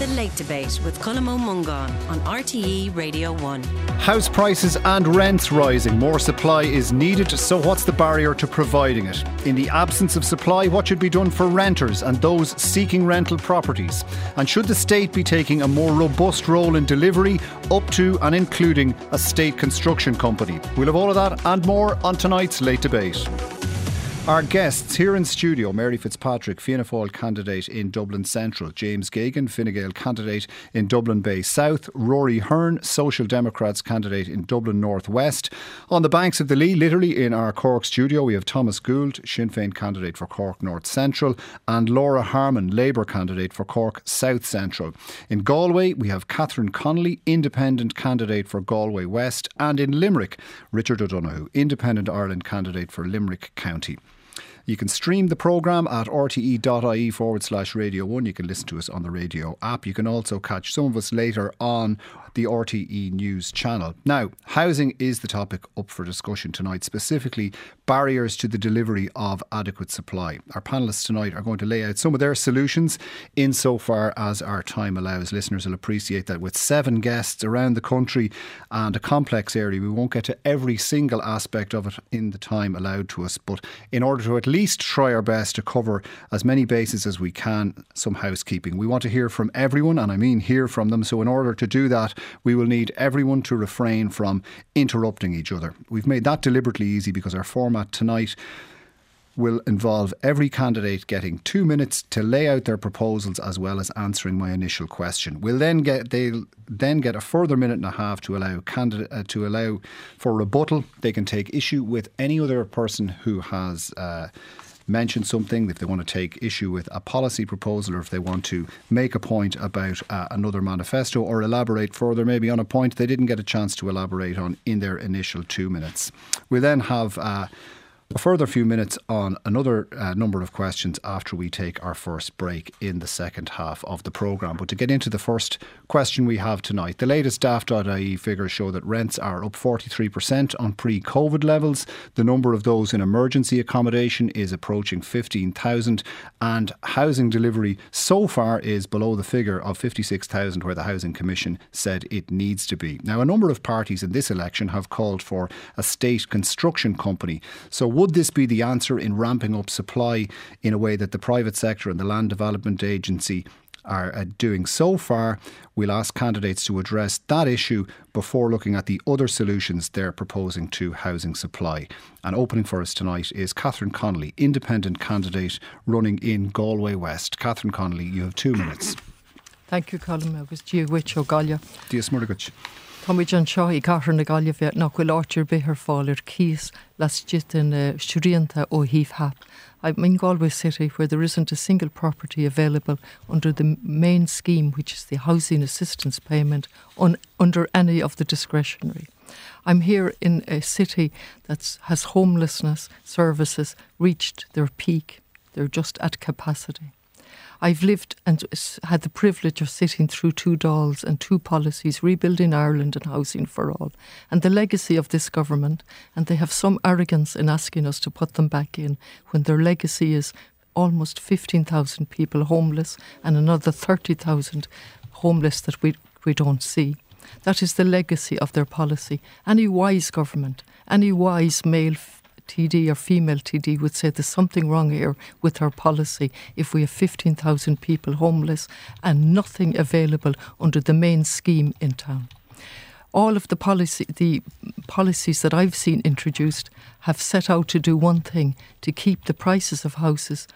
The Late Debate with Colm Ó Mongáin on RTE Radio 1. House prices and rents rising. More supply is needed, so what's the barrier to providing it? In the absence of supply, what should be done for renters and those seeking rental properties? And should the state be taking a more robust role in delivery, up to and including a state construction company? We'll have all of that and more on tonight's Late Debate. Our guests here in studio: Mary Fitzpatrick, Fianna Fáil candidate in Dublin Central; James Geoghegan, Fine Gael candidate in Dublin Bay South; Rory Hearn, Social Democrats candidate in Dublin North West. On the banks of the Lee, literally in our Cork studio, we have Thomas Gould, Sinn Féin candidate for Cork North Central, and Laura Harman, Labour candidate for Cork South Central. In Galway, we have Catherine Connolly, Independent candidate for Galway West, and in Limerick, Richard O'Donoghue, Independent Ireland candidate for Limerick County. You can stream the programme at rte.ie/Radio 1. You can listen to us on the radio app. You can also catch some of us later on the RTE News channel. Now, housing is the topic up for discussion tonight, specifically barriers to the delivery of adequate supply. Our panellists tonight are going to lay out some of their solutions insofar as our time allows. Listeners will appreciate that with 7 guests around the country and a complex area, we won't get to every single aspect of it in the time allowed to us. But in order to at least try our best to cover as many bases as we can, some housekeeping. We want to hear from everyone, and I mean hear from them. So in order to do that, we will need everyone to refrain from interrupting each other. We've made that deliberately easy because our format tonight will involve every candidate getting 2 minutes to lay out their proposals as well as answering my initial question. They'll then get a further minute and a half to allow for rebuttal. They can take issue with any other person who has mention something, if they want to take issue with a policy proposal, or if they want to make a point about another manifesto or elaborate further maybe on a point they didn't get a chance to elaborate on in their initial 2 minutes. We'll then have a further few minutes on another number of questions after we take our first break in the second half of the programme. But to get into the first question we have tonight, the latest Daft.ie figures show that rents are up 43% on pre-COVID levels. The number of those in emergency accommodation is approaching 15,000, and housing delivery so far is below the figure of 56,000 where the Housing Commission said it needs to be. Now, a number of parties in this election have called for a state construction company. So would this be the answer in ramping up supply in a way that the private sector and the Land Development Agency are doing so far? We'll ask candidates to address that issue before looking at the other solutions they're proposing to housing supply. And opening for us tonight is Catherine Connolly, Independent candidate running in Galway West. Catherine Connolly, you have 2 minutes. Thank you, Colm. Agus Díomh O'Gallia. Díos Murgach. Táid an seo I gahar na Gaillimh bheith nach bhfuil áitir bithir fáil cíos las jitin siúrianta ó Heath Hap. I'm in Galway City, where there isn't a single property available under the main scheme, which is the housing assistance payment, under any of the discretionary. I'm here in a city that has homelessness services reached their peak. They're just at capacity. I've lived and had the privilege of sitting through 2 Dáils and 2 policies, Rebuilding Ireland and Housing for All, and the legacy of this government, and they have some arrogance in asking us to put them back in when their legacy is almost 15,000 people homeless and another 30,000 homeless that we don't see. That is the legacy of their policy. Any wise government, any wise male TD or female TD would say there's something wrong here with our policy if we have 15,000 people homeless and nothing available under the main scheme in town. All of the policies that I've seen introduced have set out to do one thing: to keep the prices of houses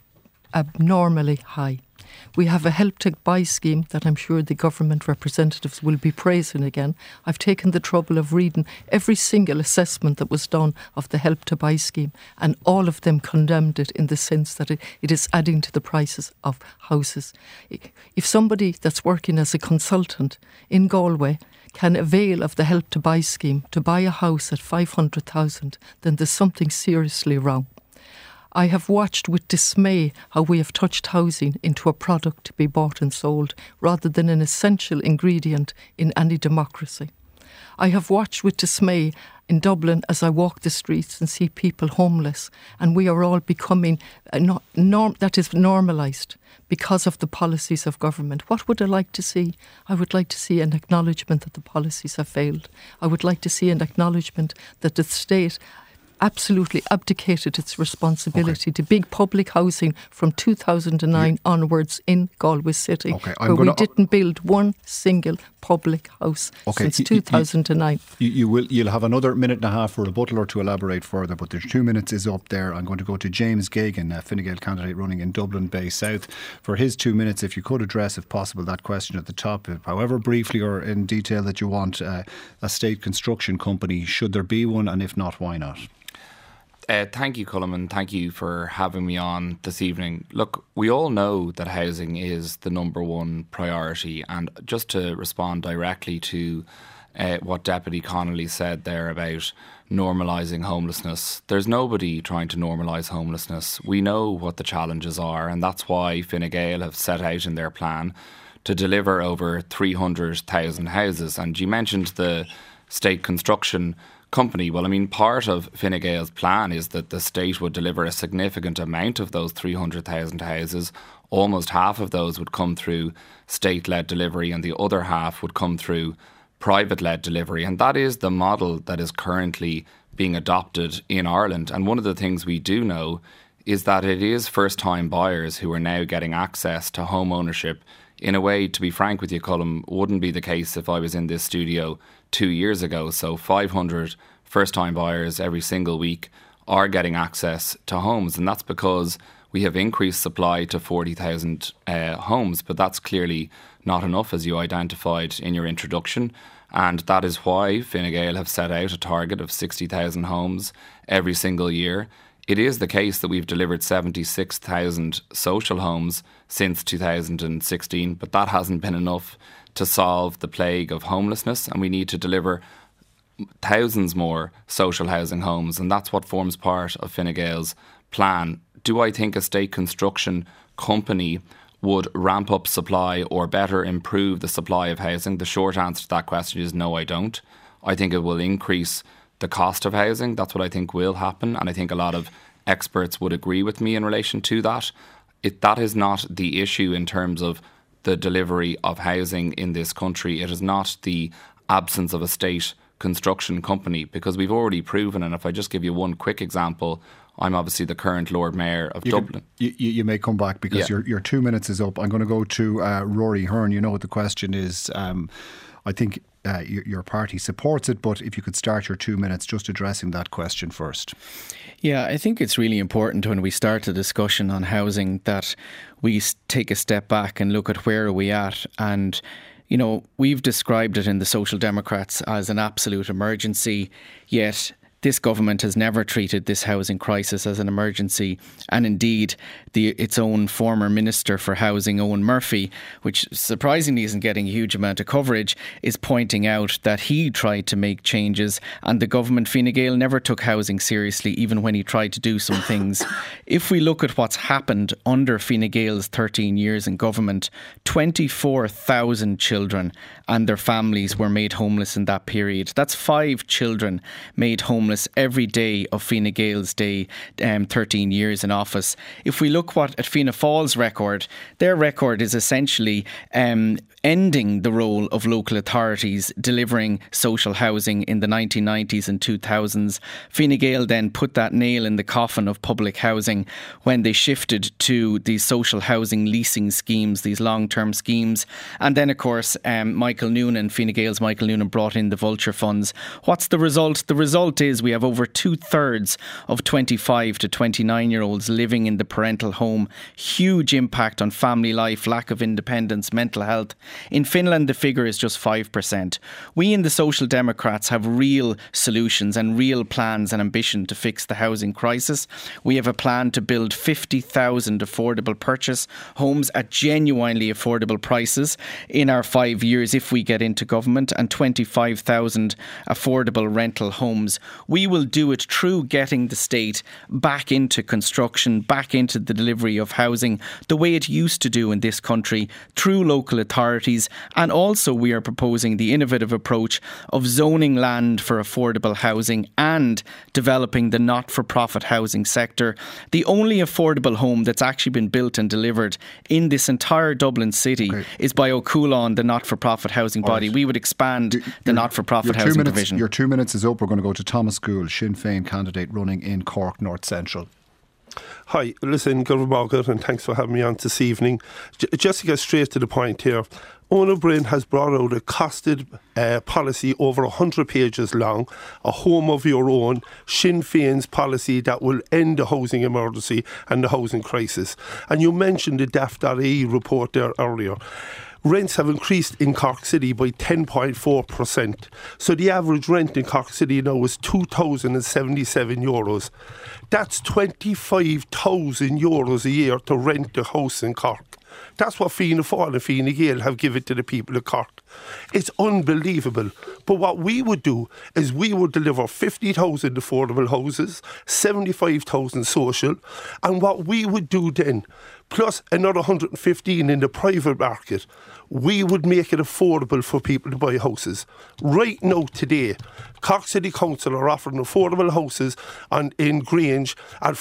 abnormally high. We have a Help to Buy scheme that I'm sure the government representatives will be praising again. I've taken the trouble of reading every single assessment that was done of the Help to Buy scheme, and all of them condemned it in the sense that it is adding to the prices of houses. If somebody that's working as a consultant in Galway can avail of the Help to Buy scheme to buy a house at 500,000, then there's something seriously wrong. I have watched with dismay how we have touched housing into a product to be bought and sold rather than an essential ingredient in any democracy. I have watched with dismay in Dublin as I walk the streets and see people homeless, and we are all becoming that is normalised because of the policies of government. What would I like to see? I would like to see an acknowledgement that the policies have failed. I would like to see an acknowledgement that the state absolutely abdicated its responsibility to big public housing from 2009 onwards in Galway City, where we didn't build one single public house since 2009. You'll have another minute and a half for a rebuttal or to elaborate further, but there's 2 minutes is up there. I'm going to go to James Geoghegan, Fine Gael candidate running in Dublin Bay South. For his 2 minutes, if you could address, if possible, that question at the top, however briefly or in detail that you want, a state construction company, should there be one, and if not, why not? Thank you, Colm, and thank you for having me on this evening. Look, we all know that housing is the number one priority, and just to respond directly to what Deputy Connolly said there about normalising homelessness, there's nobody trying to normalise homelessness. We know what the challenges are, and that's why Fine Gael have set out in their plan to deliver over 300,000 houses. And you mentioned the state construction company. Well, I mean, part of Fine Gael's plan is that the state would deliver a significant amount of those 300,000 houses. Almost half of those would come through state-led delivery, and the other half would come through private-led delivery. And that is the model that is currently being adopted in Ireland. And one of the things we do know is that it is first-time buyers who are now getting access to home ownership in a way, to be frank with you, Colm, wouldn't be the case if I was in this studio 2 years ago. So 500 first-time buyers every single week are getting access to homes, and that's because we have increased supply to 40,000 homes, but that's clearly not enough, as you identified in your introduction, and that is why Fine Gael have set out a target of 60,000 homes every single year. It is the case that we've delivered 76,000 social homes since 2016, but that hasn't been enough to solve the plague of homelessness, and we need to deliver thousands more social housing homes, and that's what forms part of Fine Gael's plan. Do I think a state construction company would ramp up supply or better improve the supply of housing? The short answer to that question is no, I don't. I think it will increase the cost of housing. That's what I think will happen, and I think a lot of experts would agree with me in relation to that. That is not the issue in terms of the delivery of housing in this country. It is not the absence of a state construction company, because we've already proven, and if I just give you one quick example, I'm obviously the current Lord Mayor of Dublin. You may come back because your 2 minutes is up. I'm going to go to Rory Hearn. You know what the question is. I think your party supports it, but if you could start your 2 minutes just addressing that question first. Yeah, I think it's really important when we start a discussion on housing that we take a step back and look at where are we at. And, you know, we've described it in the Social Democrats as an absolute emergency, yet this government has never treated this housing crisis as an emergency. And indeed, its own former Minister for Housing, Owen Murphy, which surprisingly isn't getting a huge amount of coverage, is pointing out that he tried to make changes and the government, Fine Gael, never took housing seriously, even when he tried to do some things. If we look at what's happened under Fine Gael's 13 years in government, 24,000 children and their families were made homeless in that period. That's 5 children made homeless every day of Fianna Gael's 13 years in office. If we look at Fianna Fáil's record, their record is essentially ending the role of local authorities delivering social housing in the 1990s and 2000s. Fine Gael then put that nail in the coffin of public housing when they shifted to these social housing leasing schemes, these long-term schemes. And then, of course, Michael Noonan, Fine Gael's Michael Noonan, brought in the vulture funds. What's the result? The result is we have over 2/3 of 25 to 29-year-olds living in the parental home. Huge impact on family life, lack of independence, mental health. In Finland, the figure is just 5%. We in the Social Democrats have real solutions and real plans and ambition to fix the housing crisis. We have a plan to build 50,000 affordable purchase homes at genuinely affordable prices in our 5 years if we get into government, and 25,000 affordable rental homes. We will do it through getting the state back into construction, back into the delivery of housing, the way it used to do in this country, through local authorities. And also we are proposing the innovative approach of zoning land for affordable housing and developing the not-for-profit housing sector. The only affordable home that's actually been built and delivered in this entire Dublin city is by Ó Cualann, the not-for-profit housing body. We would expand the not-for-profit housing division. Your 2 minutes is up. We're going to go to Thomas Gould, Sinn Féin candidate running in Cork North Central. Hi, listen, Governor Margaret, and thanks for having me on this evening. Just to get straight to the point here, Eoin Ó Broin has brought out a costed policy over 100 pages long, a home of your own, Sinn Féin's policy that will end the housing emergency and the housing crisis. And you mentioned the Daft.ie report there earlier. Rents have increased in Cork City by 10.4%. So the average rent in Cork City now is €2,077. That's €25,000 a year to rent a house in Cork. That's what Fianna Fáil and Fine Gael have given to the people of Cork. It's unbelievable. But what we would do is we would deliver 50,000 affordable houses, 75,000 social, and what we would do then, plus another 115 in the private market, we would make it affordable for people to buy houses. Right now, today, Cork City Council are offering affordable houses in Grange at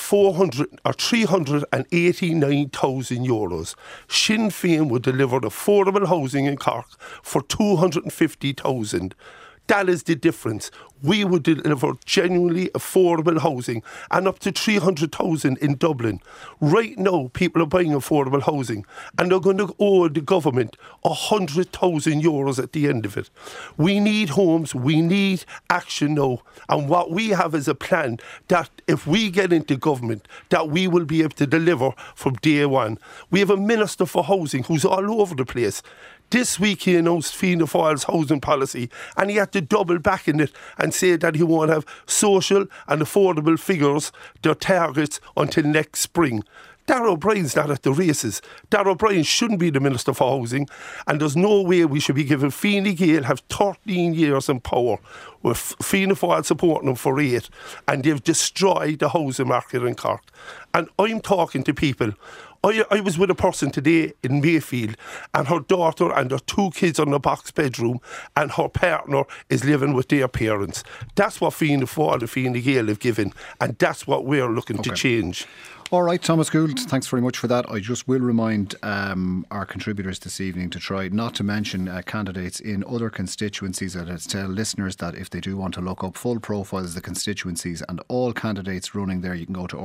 €389,000. Sinn Féin would deliver affordable housing in Cork for 250,000. That is the difference. We would deliver genuinely affordable housing and up to 300,000 in Dublin. Right now, people are buying affordable housing and they're going to owe the government €100,000 at the end of it. We need homes, we need action now. And what we have is a plan that if we get into government, that we will be able to deliver from day one. We have a Minister for Housing who's all over the place. This week he announced Fianna Fáil's housing policy and he had to double back in it and say that he won't have social and affordable figures, their targets, until next spring. Darragh O'Brien's not at the races. Darragh O'Brien shouldn't be the Minister for Housing, and there's no way we should be giving Fine Gael have 13 years in power with Fianna Fáil supporting them for 8, and they've destroyed the housing market in Cork. And I'm talking to people. I was with a person today in Mayfield and her daughter and her 2 kids on the box bedroom and her partner is living with their parents. That's what Fianna Fáil and Fine Gael have given, and that's what we're looking to change. All right, Thomas Gould, thanks very much for that. I just will remind our contributors this evening to try not to mention candidates in other constituencies. I'd tell listeners that if they do want to look up full profiles of the constituencies and all candidates running there, you can go to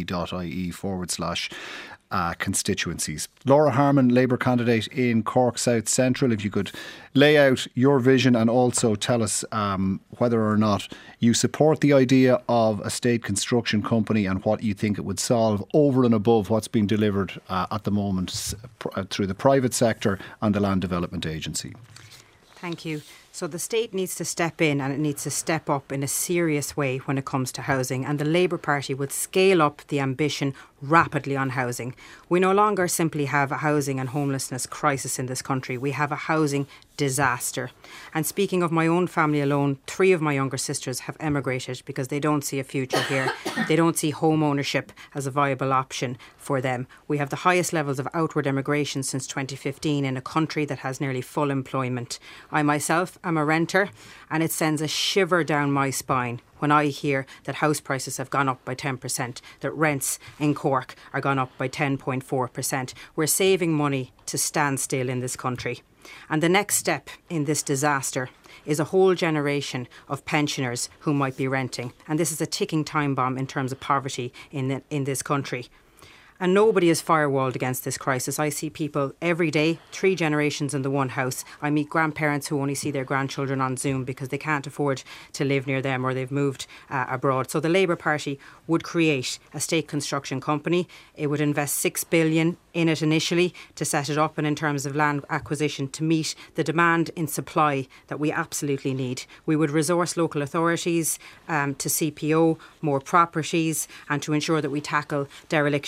rte.ie/constituencies. Laura Harmon, Labour candidate in Cork South Central. If you could lay out your vision and also tell us whether or not you support the idea of a state construction company and what you think it would solve over and above what's being delivered at the moment through the private sector and the Land Development Agency. Thank you. So the state needs to step in and it needs to step up in a serious way when it comes to housing, and the Labour Party would scale up the ambition rapidly on housing. We no longer simply have a housing and homelessness crisis in this country. We have a housing disaster. And speaking of my own family alone, 3 of my younger sisters have emigrated because they don't see a future here. They don't see home ownership as a viable option for them. We have the highest levels of outward immigration since 2015 in a country that has nearly full employment. I myself am a renter, and it sends a shiver down my spine when I hear that house prices have gone up by 10%, that rents in Cork are gone up by 10.4%. We're saving money to stand still in this country. And the next step in this disaster is a whole generation of pensioners who might be renting. And this is a ticking time bomb in terms of poverty in this country. And nobody is firewalled against this crisis. I see people every day, 3 generations in the one house. I meet grandparents who only see their grandchildren on Zoom because they can't afford to live near them or they've moved abroad. So the Labour Party would create a state construction company. It would invest $6 billion in it initially to set it up, and in terms of land acquisition to meet the demand in supply that we absolutely need. We would resource local authorities to CPO more properties and to ensure that we tackle dereliction and vacancy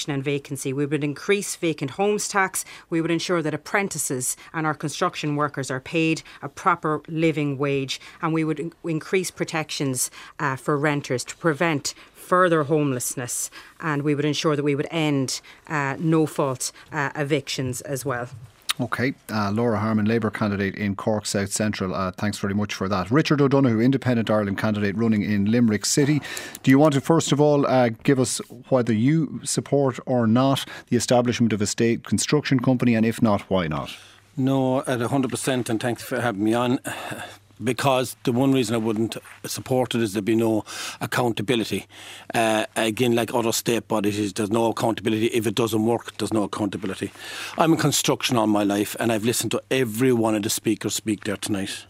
vacancy. We would increase vacant homes tax. We would ensure that apprentices and our construction workers are paid a proper living wage, and we would increase protections for renters to prevent further homelessness, and we would ensure that we would end no-fault evictions as well. OK, Laura Harmon, Labour candidate in Cork South Central. Thanks very much for that. Richard O'Donoghue, Independent Ireland candidate running in Limerick City. Do you want to first of all give us whether you support or not the establishment of a state construction company, and if not, why not? No, at 100%, and thanks for having me on. Because the one reason I wouldn't support it is there'd be no accountability. Again, like other state bodies, there's no accountability. If it doesn't work, there's no accountability. I'm in construction all my life, and I've listened to every one of the speakers speak there tonight.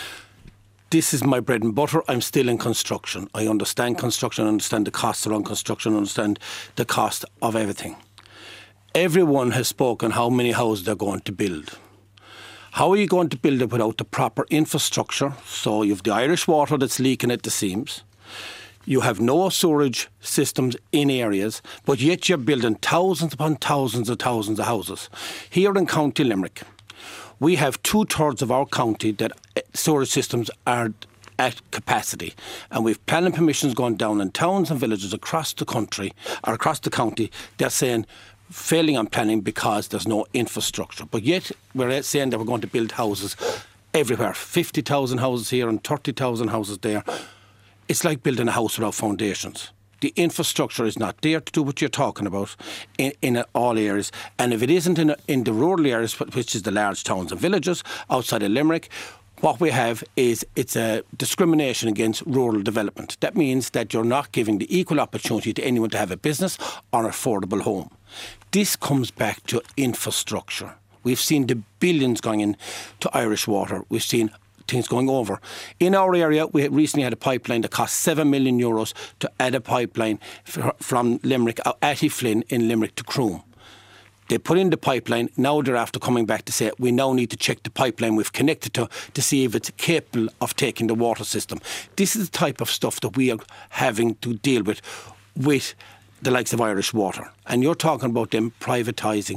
This is my bread and butter. I'm still in construction. I understand construction, I understand the costs around construction, I understand the cost of everything. Everyone has spoken how many houses they're going to build. How are you going to build it without the proper infrastructure? So you have the Irish water that's leaking at the seams. You have no sewerage systems in areas, but yet you're building thousands upon thousands of houses. Here in County Limerick, we have 2/3 of our county that sewerage systems are at capacity, and we've planning permissions going down in towns and villages across the country or across the county. They're saying failing on planning because there's no infrastructure. But yet we're saying that we're going to build houses everywhere. 50,000 houses here and 30,000 houses there. It's like building a house without foundations. The infrastructure is not there to do what you're talking about in all areas. And if it isn't in the rural areas, which is the large towns and villages outside of Limerick, what we have is it's a discrimination against rural development. That means that you're not giving the equal opportunity to anyone to have a business or an affordable home. This comes back to infrastructure. We've seen the billions going in to Irish water. We've seen things going over. In our area, we recently had a pipeline that cost €7 million to add a pipeline from Limerick, Attyflynn in Limerick to Croom. They put in the pipeline. Now they're after coming back to say we now need to check the pipeline we've connected to see if it's capable of taking the water system. This is the type of stuff that we are having to deal with the likes of Irish Water. And you're talking about them privatising,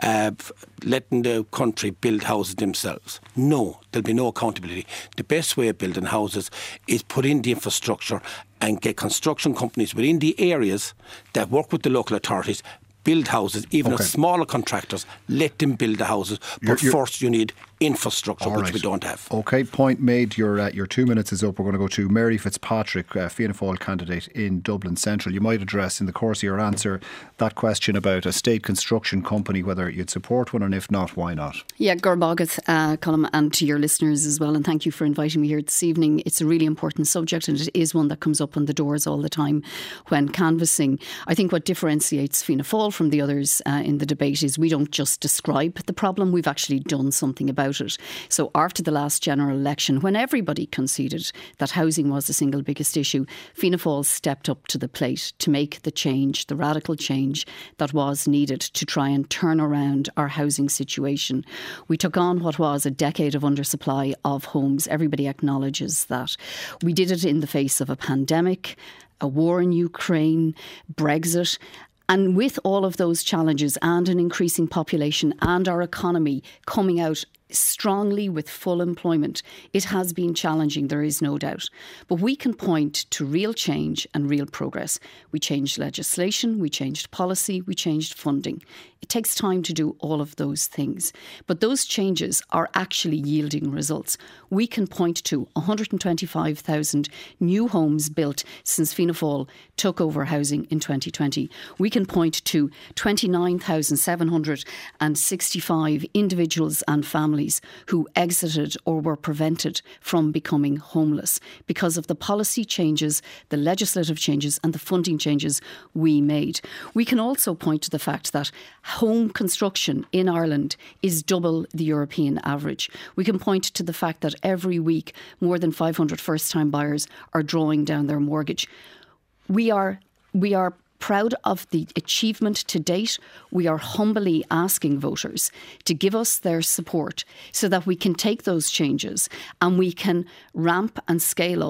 letting the country build houses themselves. No, there'll be no accountability. The best way of building houses is put in the infrastructure and get construction companies within the areas that work with the local authorities, build houses, even if smaller contractors, let them build the houses. But first you need infrastructure, which we don't have. OK, point made. Your 2 minutes is up. We're going to go to Mary Fitzpatrick, Fianna Fáil candidate in Dublin Central. You might address in the course of your answer that question about a state construction company, whether you'd support one, and if not, why not? Yeah, Gorbagat, Colm, and to your listeners as well, and thank you for inviting me here this evening. It's a really important subject, and it is one that comes up on the doors all the time when canvassing. I think what differentiates Fianna Fáil from the others in the debate is we don't just describe the problem, we've actually done something about it. So after the last general election, when everybody conceded that housing was the single biggest issue, Fianna Fáil stepped up to the plate to make the change, the radical change that was needed to try and turn around our housing situation. We took on what was a decade of undersupply of homes. Everybody acknowledges that. We did it in the face of a pandemic, a war in Ukraine, Brexit. And with all of those challenges and an increasing population and our economy coming out strongly with full employment, it has been challenging, there is no doubt. But we can point to real change and real progress. We changed legislation, we changed policy, we changed funding. It takes time to do all of those things. But those changes are actually yielding results. We can point to 125,000 new homes built since Fianna Fáil took over housing in 2020. We can point to 29,765 individuals and families who exited or were prevented from becoming homeless because of the policy changes, the legislative changes and the funding changes we made. We can also point to the fact that home construction in Ireland is double the European average. We can point to the fact that every week more than 500 first-time buyers are drawing down their mortgage. We are proud of the achievement to date. We are humbly asking voters to give us their support so that we can take those changes and we can ramp and scale up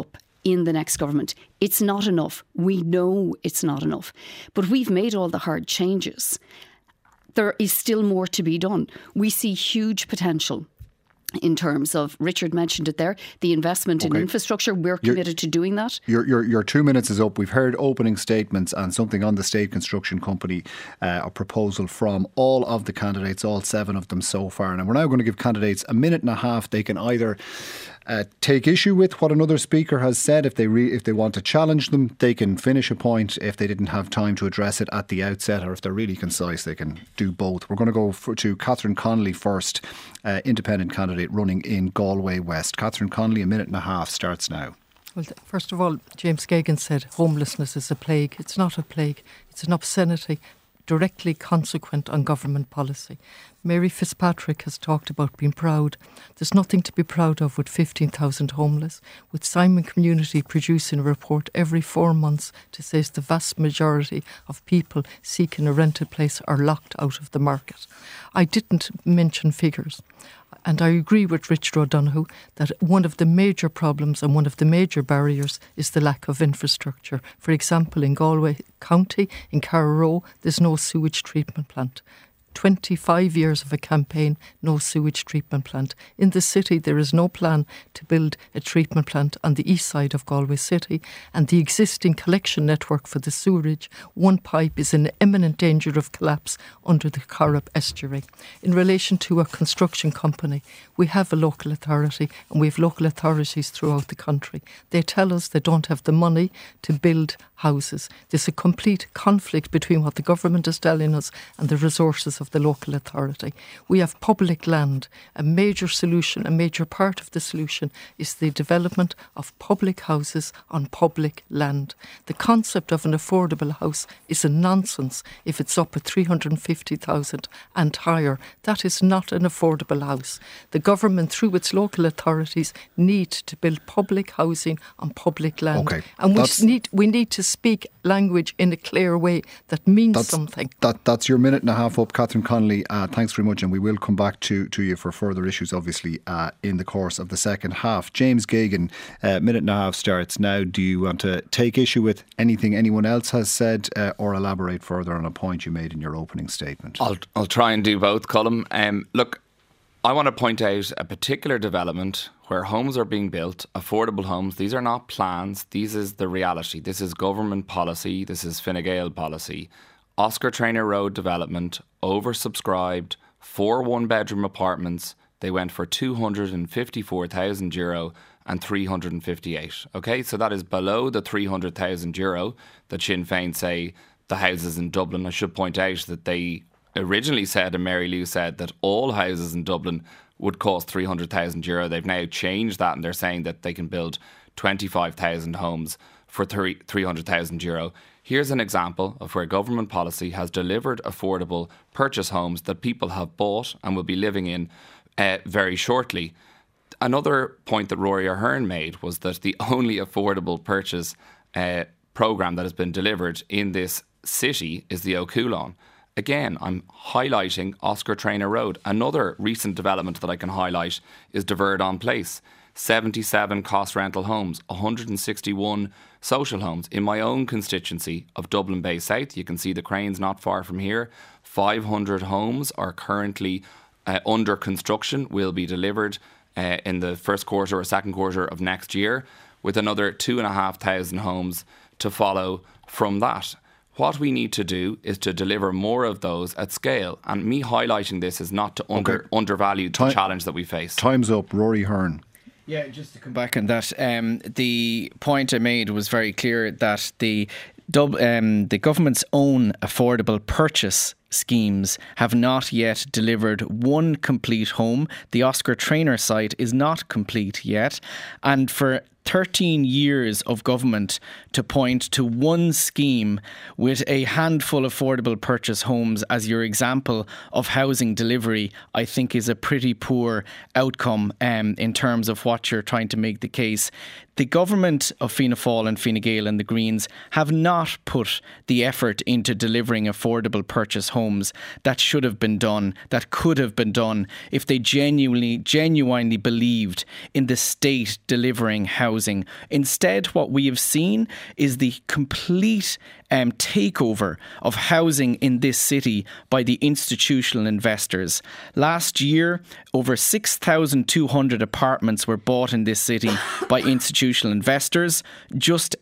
in the next government. It's not enough. We know it's not enough. But we've made all the hard changes. There is still more to be done. We see huge potential in terms of, Richard mentioned it there, the investment in infrastructure. We're committed to doing that. Your 2 minutes is up. We've heard opening statements and something on the State Construction Company, a proposal from all of the candidates, all 7 of them so far. And we're now going to give candidates a minute and a half. They can either take issue with what another speaker has said. If they want to challenge them, they can finish a point if they didn't have time to address it at the outset, or if they're really concise, they can do both. We're going to go to Catherine Connolly first, independent candidate running in Galway West. Catherine Connolly, a minute and a half starts now. Well, first of all, James Geoghegan said homelessness is a plague. It's not a plague. It's an obscenity directly consequent on government policy. Mary Fitzpatrick has talked about being proud. There's nothing to be proud of with 15,000 homeless, with Simon Community producing a report every 4 months to say the vast majority of people seeking a rented place are locked out of the market. I didn't mention figures. And I agree with Richard O'Donoghue that one of the major problems and one of the major barriers is the lack of infrastructure. For example, in Galway County, in Carrow, there's no sewage treatment plant. 25 years of a campaign, no sewage treatment plant. In the city, there is no plan to build a treatment plant on the east side of Galway City, and the existing collection network for the sewerage, one pipe is in imminent danger of collapse under the Corrib estuary. In relation to a construction company, we have a local authority, and we have local authorities throughout the country. They tell us they don't have the money to build houses. There's a complete conflict between what the government is telling us and the resources of the local authority. We have public land. A major solution, a major part of the solution is the development of public houses on public land. The concept of an affordable house is a nonsense if it's up at 350,000 and higher. That is not an affordable house. The government, through its local authorities, need to build public housing on public land. Okay. And we need to speak language in a clear way that means something. That's your minute and a half up, Catherine Connolly. Thanks very much, and we will come back to you for further issues, obviously, in the course of the second half. James Geoghegan, minute and a half starts now. Do you want to take issue with anything anyone else has said, or elaborate further on a point you made in your opening statement? I'll try and do both, Colm. Look, I want to point out a particular development where homes are being built, affordable homes. These are not plans. This is the reality. This is government policy. This is Fine Gael policy. Oscar Traynor Road development, oversubscribed, 4 one-bedroom apartments. They went for €254,000 and 358. Okay, so that is below the €300,000 that Sinn Féin say the houses in Dublin. I should point out that they originally said, and Mary Lou said, that all houses in Dublin would cost €300,000. They've now changed that, and they're saying that they can build 25,000 homes for €300,000. Here's an example of where government policy has delivered affordable purchase homes that people have bought and will be living in very shortly. Another point that Rory Ahern made was that the only affordable purchase programme that has been delivered in this city is the Ó Cualann. Again, I'm highlighting Oscar Traynor Road. Another recent development that I can highlight is De Verdon Place. 77 cost rental homes, 161 social homes. In my own constituency of Dublin Bay South, you can see the cranes not far from here. 500 homes are currently under construction, will be delivered in the first quarter or second quarter of next year, with another 2,500 homes to follow from that. What we need to do is to deliver more of those at scale. And me highlighting this is not to undervalue the challenge that we face. Time's up. Rory Ahern. Yeah, just to come back on that, the point I made was very clear that the government's own affordable purchase schemes have not yet delivered one complete home. The Oscar Traynor site is not complete yet. And for 13 years of government to point to one scheme with a handful of affordable purchase homes as your example of housing delivery, I think is a pretty poor outcome in terms of what you're trying to make the case. The government of Fianna Fáil and Fine Gael and the Greens have not put the effort into delivering affordable purchase homes homes that should have been done, that could have been done if they genuinely believed in the state delivering housing. Instead, what we have seen is the complete takeover of housing in this city by the institutional investors. Last year, over 6,200 apartments were bought in this city by institutional investors, just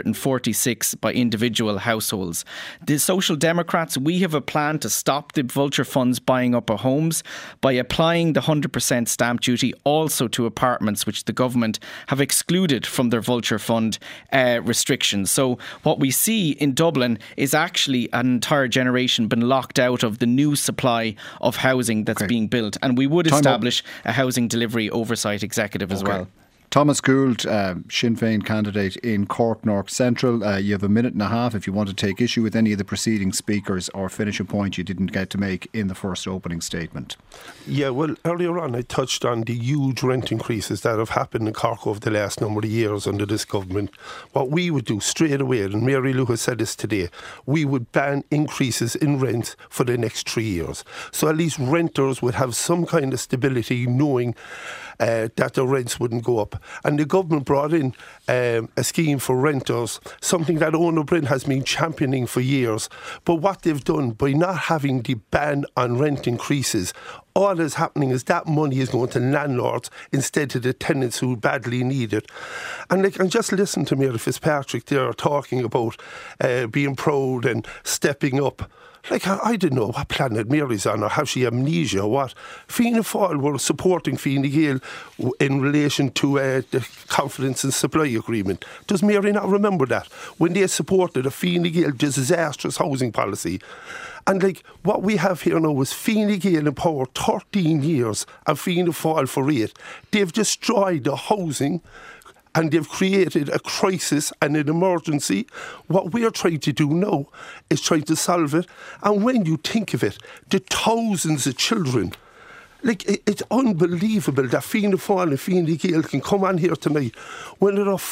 846 by individual households. The Social Democrats, we have a plan to stop the vulture funds buying up our homes by applying the 100% stamp duty also to apartments which the government have excluded from their vulture fund restrictions. So what we see in Dublin is actually an entire generation been locked out of the new supply of housing that's being built, and we would establish a housing delivery oversight executive as well. Thomas Gould, Sinn Féin candidate in Cork North Central. You have a minute and a half if you want to take issue with any of the preceding speakers or finish a point you didn't get to make in the first opening statement. Yeah, well, earlier on I touched on the huge rent increases that have happened in Cork over the last number of years under this government. What we would do straight away, and Mary Lou has said this today, we would ban increases in rent for the next 3 years. So at least renters would have some kind of stability knowing that the rents wouldn't go up. And the government brought in a scheme for renters, something that Eoin Ó Broin has been championing for years. But what they've done, by not having the ban on rent increases, all that's happening is that money is going to landlords instead of the tenants who badly need it. And just listen to Mary Fitzpatrick there talking about being proud and stepping up. I don't know what planet Mary's on, or have she amnesia or what? Fianna Fáil were supporting Fine Gael in relation to the confidence and supply agreement. Does Mary not remember that? When they supported a Fine Gael disastrous housing policy. And what we have here now is Fine Gael in power 13 years and Fianna Fáil for 8. They've destroyed the housing and they've created a crisis and an emergency. What we're trying to do now is try to solve it. And when you think of it, the thousands of children, it's unbelievable that Fianna Fáil and Fine Gael can come on here tonight when there are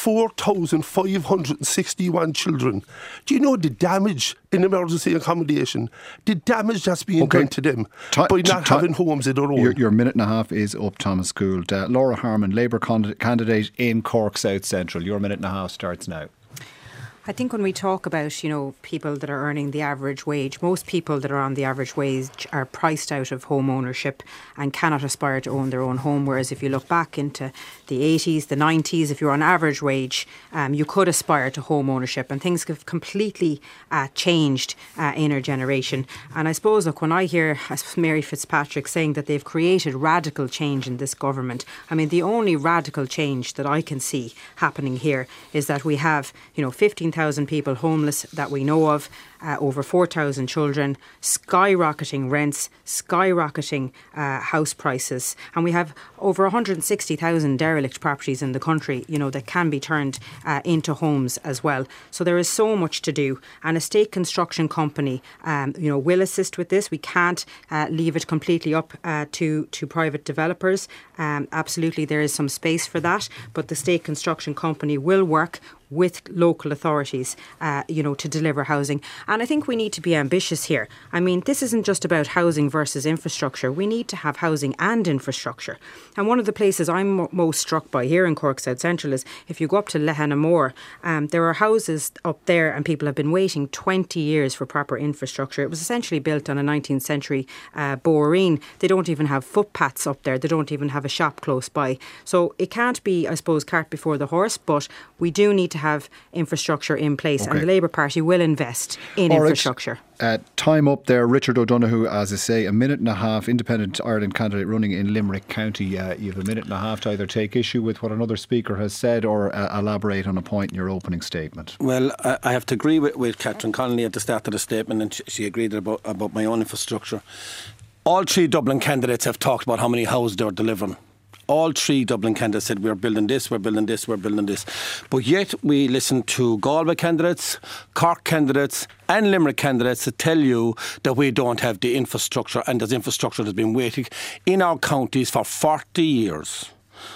4,561 children. Do you know the damage in emergency accommodation? The damage that's being done to them by not having homes of their own. Your minute and a half is up, Thomas Gould. Laura Harmon, Labour candidate in Cork South Central. Your minute and a half starts now. I think when we talk about, people that are earning the average wage, most people that are on the average wage are priced out of home ownership and cannot aspire to own their own home. Whereas if you look back into the 80s, the 90s, if you're on average wage, you could aspire to home ownership, and things have completely changed in our generation. And I suppose, when I hear Mary Fitzpatrick saying that they've created radical change in this government, I mean, the only radical change that I can see happening here is that we have, 15,000 people homeless that we know of, over 4,000 children, skyrocketing rents, skyrocketing house prices, and we have over 160,000 derelict properties in the country, that can be turned into homes as well. So there is so much to do, and a state construction company, will assist with this. We can't leave it completely up to private developers. Absolutely, there is some space for that, but the state construction company will work with local authorities, to deliver housing. And I think we need to be ambitious here. I mean, this isn't just about housing versus infrastructure. We need to have housing and infrastructure. And one of the places I'm most struck by here in Cork South Central is if you go up to Lehanamore, there are houses up there and people have been waiting 20 years for proper infrastructure. It was essentially built on a 19th century boreen. They don't even have footpaths up there. They don't even have a shop close by. So it can't be, I suppose, cart before the horse, but we do need to have infrastructure in place, and the Labour Party will invest in infrastructure. Time up there. Richard O'Donoghue, as I say, a minute and a half, Independent Ireland candidate running in Limerick County. You have a minute and a half to either take issue with what another speaker has said or elaborate on a point in your opening statement. Well, I have to agree with Catherine Connolly at the start of the statement, and she agreed about my own infrastructure. All three Dublin candidates have talked about how many houses they're delivering. All three Dublin candidates said we're building this, we're building this, we're building this. But yet we listen to Galway candidates, Cork candidates and Limerick candidates that tell you that we don't have the infrastructure, and there's infrastructure that's been waiting in our counties for 40 years.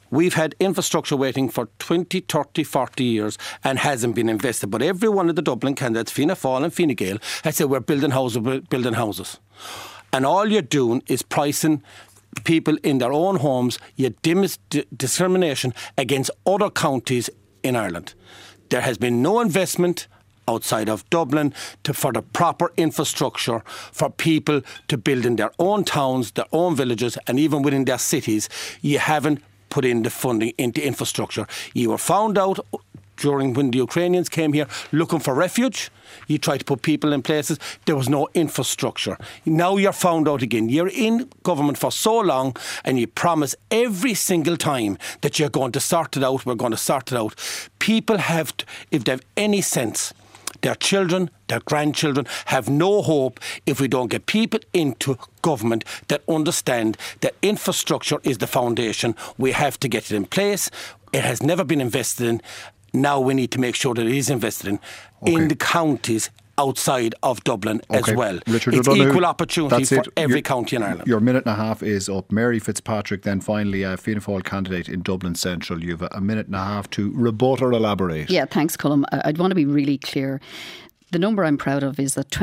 We've had infrastructure waiting for 20, 30, 40 years and hasn't been invested. But every one of the Dublin candidates, Fianna Fáil and Fine Gael, has said we're building houses. And all you're doing is pricing people in their own homes, yet discrimination against other counties in Ireland. There has been no investment outside of Dublin for the proper infrastructure for people to build in their own towns, their own villages, and even within their cities. You haven't put in the funding into infrastructure. You were found out during when the Ukrainians came here looking for refuge. You tried to put people in places. There was no infrastructure. Now you're found out again. You're in government for so long and you promise every single time that you're going to sort it out, we're going to sort it out. People have to, if they have any sense, their children, their grandchildren have no hope if we don't get people into government that understand that infrastructure is the foundation. We have to get it in place. It has never been invested in. Now we need to make sure that it is invested in the counties outside of Dublin as well. Richard it's O'Donoghue, equal opportunity for every county in Ireland. Your minute and a half is up. Mary Fitzpatrick, then finally a Fianna Fáil candidate in Dublin Central. You have a minute and a half to rebut or elaborate. Yeah, thanks, Colm. I'd want to be really clear. The number I'm proud of is that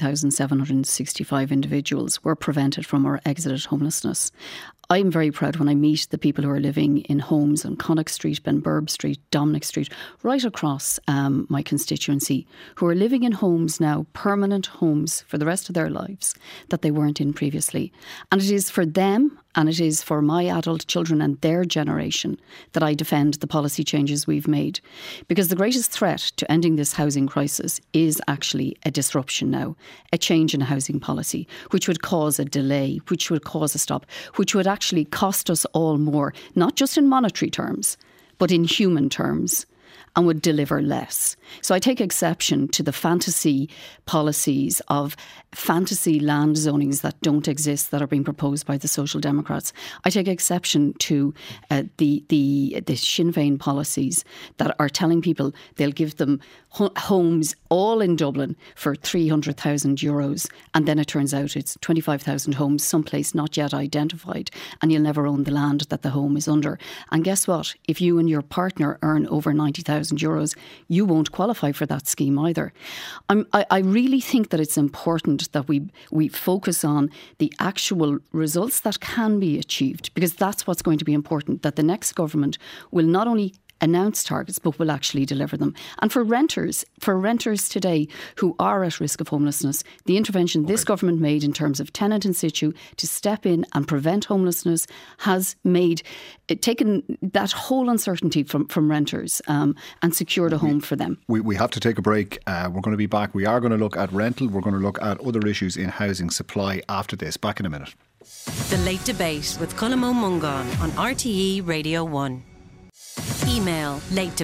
29,765 individuals were prevented from or exited homelessness. I'm very proud when I meet the people who are living in homes on Connacht Street, Benburb Street, Dominic Street, right across my constituency, who are living in homes now, permanent homes for the rest of their lives that they weren't in previously. And it is for them and it is for my adult children and their generation that I defend the policy changes we've made. Because the greatest threat to ending this housing crisis is actually a disruption now, a change in housing policy, which would cause a delay, which would cause a stop, which would actually cost us all more, not just in monetary terms, but in human terms, and would deliver less. So I take exception to the fantasy policies of fantasy land zonings that don't exist that are being proposed by the Social Democrats. I take exception to the Sinn Féin policies that are telling people they'll give them homes all in Dublin for €300,000 and then it turns out it's 25,000 homes someplace not yet identified and you'll never own the land that the home is under. And guess what? If you and your partner earn over €90,000, you won't qualify for that scheme either. I really think that it's important that we focus on the actual results that can be achieved, because that's what's going to be important, that the next government will not only announce targets but will actually deliver them. And for renters today who are at risk of homelessness, the intervention this government made in terms of tenant in situ to step in and prevent homelessness has taken that whole uncertainty from renters and secured a home for them. We have to take a break. We're going to be back. We are going to look at rental. We're going to look at other issues in housing supply after this. Back in a minute. The Late Debate with Colm Ó Mongáin on RTE Radio 1. Email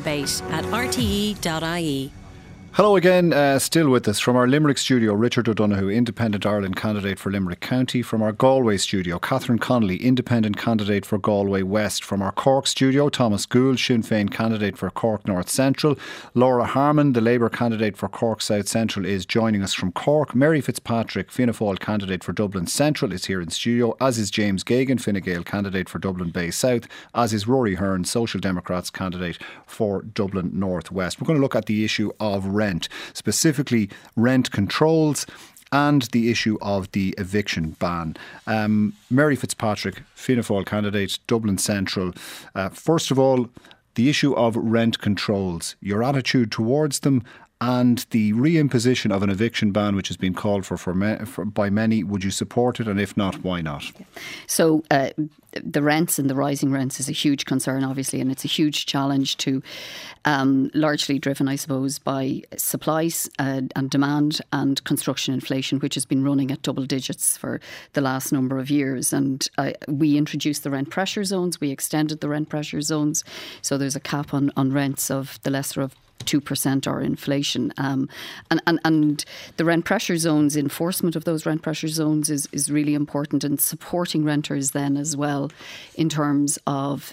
latedebate@rte.ie. Hello again, still with us from our Limerick studio, Richard O'Donoghue, Independent Ireland candidate for Limerick County. From our Galway studio, Catherine Connolly, Independent candidate for Galway West. From our Cork studio, Thomas Gould, Sinn Féin candidate for Cork North Central. Laura Harmon, the Labour candidate for Cork South Central, is joining us from Cork. Mary Fitzpatrick, Fianna Fáil candidate for Dublin Central, is here in studio, as is James Geoghegan, Fine Gael candidate for Dublin Bay South, as is Rory Hearn, Social Democrats candidate for Dublin North West. We're going to look at the issue of rent, specifically rent controls and the issue of the eviction ban. Mary Fitzpatrick, Fianna Fáil candidate, Dublin Central. First of all, the issue of rent controls, your attitude towards them and the reimposition of an eviction ban, which has been called for by many. Would you support it? And if not, why not? So the rents and the rising rents is a huge concern, obviously, and it's a huge challenge to largely driven, I suppose, by supplies and demand and construction inflation, which has been running at double digits for the last number of years. And we introduced the rent pressure zones. We extended the rent pressure zones. So there's a cap on rents of the lesser of 2% or inflation. And the rent pressure zones, enforcement of those rent pressure zones is really important, and supporting renters then as well in terms of,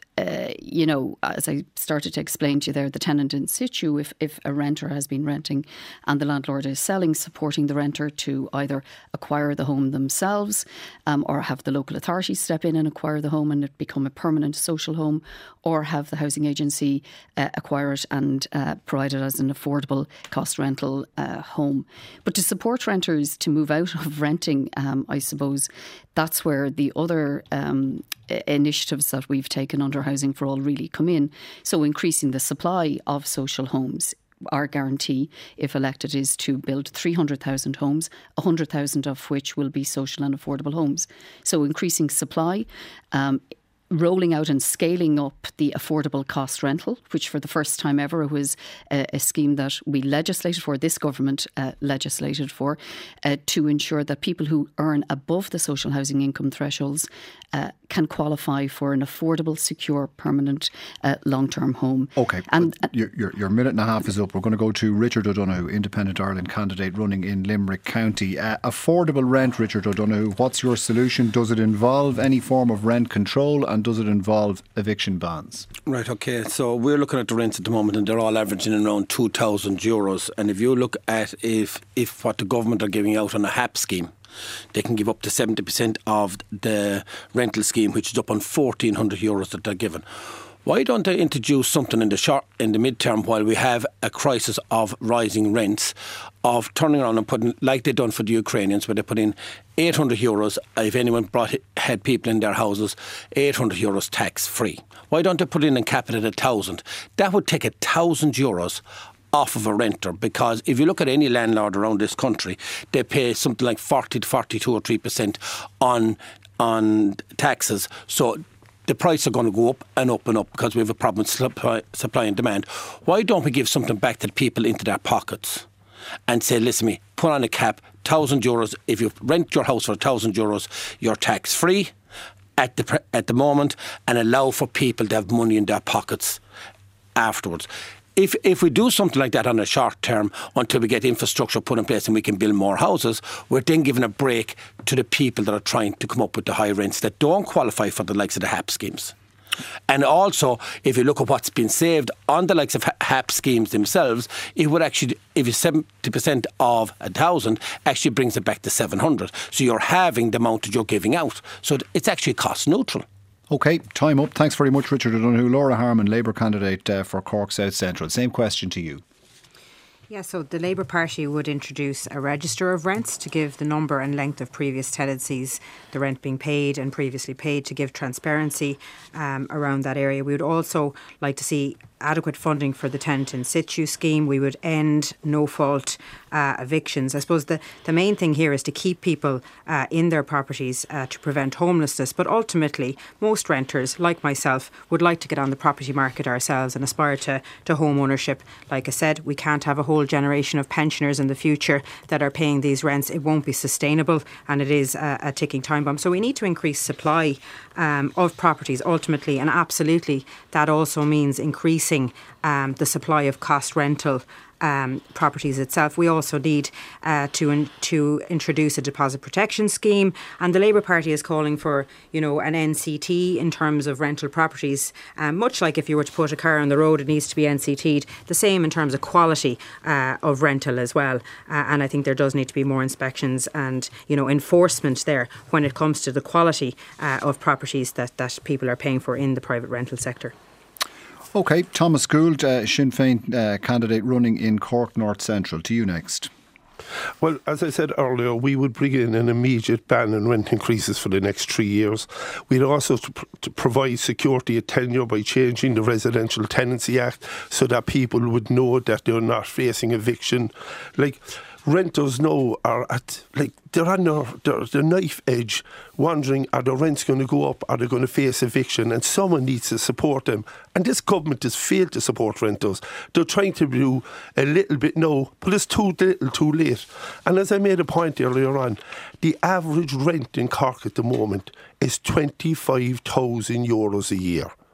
as I started to explain to you there, the tenant in situ, if a renter has been renting and the landlord is selling, supporting the renter to either acquire the home themselves or have the local authority step in and acquire the home and it become a permanent social home, or have the housing agency acquire it and provide it as an affordable cost rental home. But to support renters to move out of renting, I suppose that's where the other initiatives that we've taken under Housing for All really come in. So increasing the supply of social homes. Our guarantee, if elected, is to build 300,000 homes, 100,000 of which will be social and affordable homes. So increasing supply, rolling out and scaling up the affordable cost rental, which for the first time ever was a scheme that we legislated for, this government legislated for, to ensure that people who earn above the social housing income thresholds can qualify for an affordable, secure, permanent, long-term home. OK, and your minute and a half is up. We're going to go to Richard O'Donoghue, Independent Ireland candidate running in Limerick County. Affordable rent, Richard O'Donoghue, what's your solution? Does it involve any form of rent control, and does it involve eviction bans? Right, OK. So we're looking at the rents at the moment and they're all averaging around €2,000. And if you look at if what the government are giving out on a HAP scheme, they can give up to 70% of the rental scheme, which is up on €1,400 that they're given. Why don't they introduce something in the mid-term while we have a crisis of rising rents, of turning around and putting, like they done for the Ukrainians, where they put in €800 if anyone had people in their houses, €800 tax free. Why don't they put in and cap it at 1,000? That would take €1,000 off of a renter, because if you look at any landlord around this country, they pay something like 40 to 42 or 3% on taxes. So the prices are going to go up and up and up because we have a problem with supply and demand. Why don't we give something back to the people into their pockets and say, listen, me, put on a cap, €1,000. If you rent your house for €1,000, you're tax free at the moment, and allow for people to have money in their pockets afterwards. If we do something like that on a short term until we get infrastructure put in place and we can build more houses, we're then giving a break to the people that are trying to come up with the high rents that don't qualify for the likes of the HAP schemes. And also, if you look at what's been saved on the likes of HAP schemes themselves, it would actually, if it's 70% of 1,000, actually brings it back to 700. So you're halving the amount that you're giving out. So it's actually cost neutral. OK, time up. Thanks very much, Richard O'Donoghue. Laura Harmon, Labour candidate for Cork South Central. Same question to you. Yeah, so the Labour Party would introduce a register of rents to give the number and length of previous tenancies, the rent being paid and previously paid, to give transparency around that area. We would also like to see adequate funding for the tenant in situ scheme. We would end no-fault evictions. I suppose the main thing here is to keep people in their properties to prevent homelessness. But ultimately, most renters, like myself, would like to get on the property market ourselves and aspire to home ownership. Like I said, we can't have a whole generation of pensioners in the future that are paying these rents. It won't be sustainable, and it is a ticking time bomb. So we need to increase supply of properties ultimately, and absolutely that also means increasing the supply of cost rental properties itself. We also need to introduce a deposit protection scheme, and the Labour Party is calling for, an NCT in terms of rental properties. Much like if you were to put a car on the road, it needs to be NCT'd. The same in terms of quality of rental as well. And I think there does need to be more inspections and enforcement there when it comes to the quality of properties that people are paying for in the private rental sector. OK, Thomas Gould, Sinn Féin candidate running in Cork North Central. To you next. Well, as I said earlier, we would bring in an immediate ban on rent increases for the next 3 years. We'd also to provide security of tenure by changing the Residential Tenancy Act so that people would know that they're not facing eviction. Renters now are they're on their knife edge, wondering, are the rents going to go up, are they going to face eviction, and someone needs to support them. And this government has failed to support renters. They're trying to do a little bit now, but it's too little, too late. And as I made a point earlier on, the average rent in Cork at the moment is €25,000 a year.